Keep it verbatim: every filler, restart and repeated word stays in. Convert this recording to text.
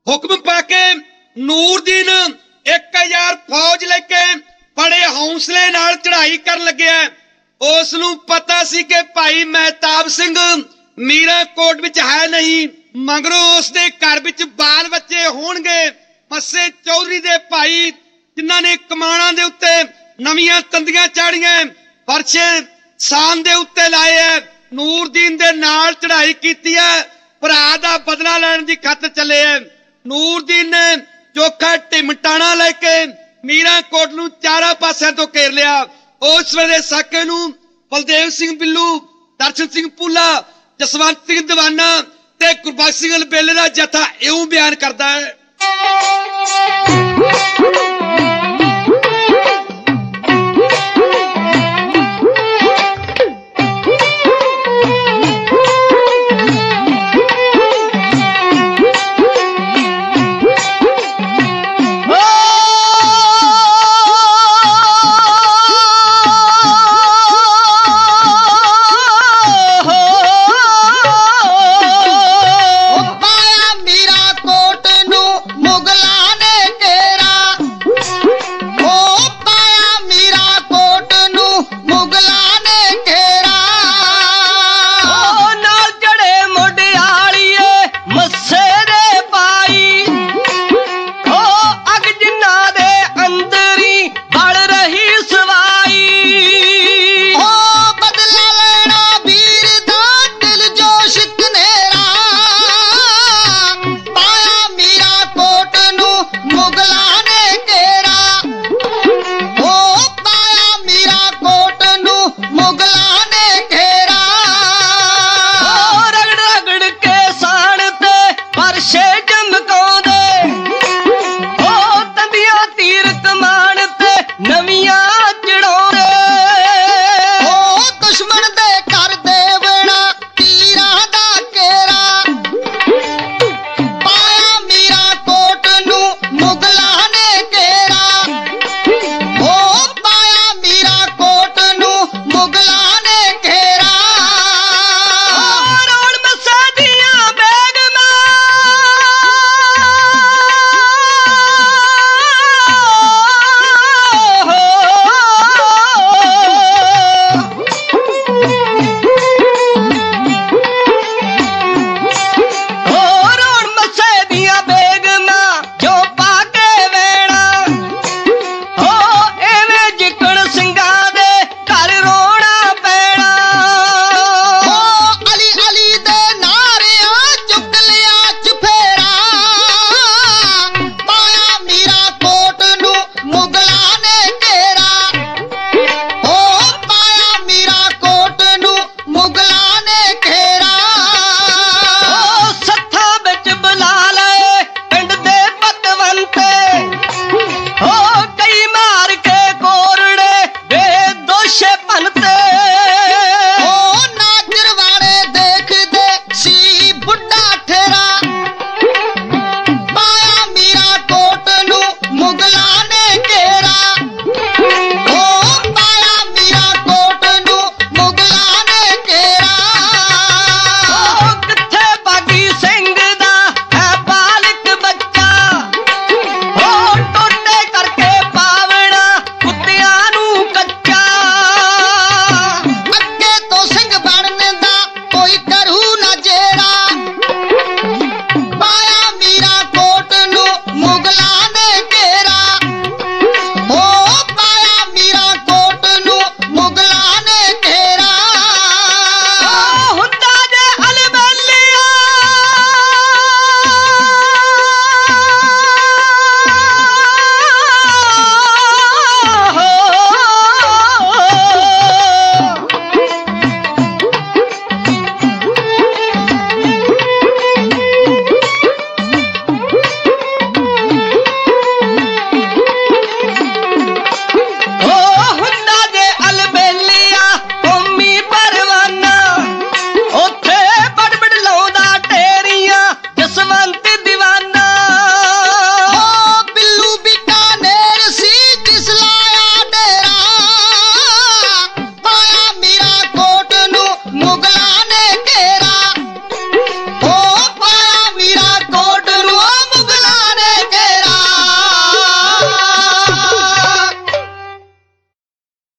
हुक्म पाके नूरदीन एक हजार फौज लेके बड़े हौसले नाल चढ़ाई कर लग्या। उस नूं पता सी कि भाई महताब सिंह मीराकोट विच है नहीं, मगरों उसदे घर विच बाल बच्चे होणगे। मस्से चौधरी दे भाई जिन्हां ने कमाणां दे उत्ते नवीआं तंदियां चाड़ियां, फरशे शान दे उत्ते लाए है, नूरदीन दे नाल चढ़ाई कीती है, भरा दा बदला लैण दी खातर चले है। नूरदीन ने चोखा टिमटाणा लेके मीराकोट नूं चारां पासिਆਂ ਤੋਂ घेर लिया। उस वेले साके नूं बलदेव सिंह बिल्लू, दर्शन सिंह भुल्ला, जसवंत सिंह दीवाना ते गुरबख्श सिंह अलबेले दा जथा इउं बयान करदा है। रगड़ रगड़ के साण ते फरशे चमकाउंदे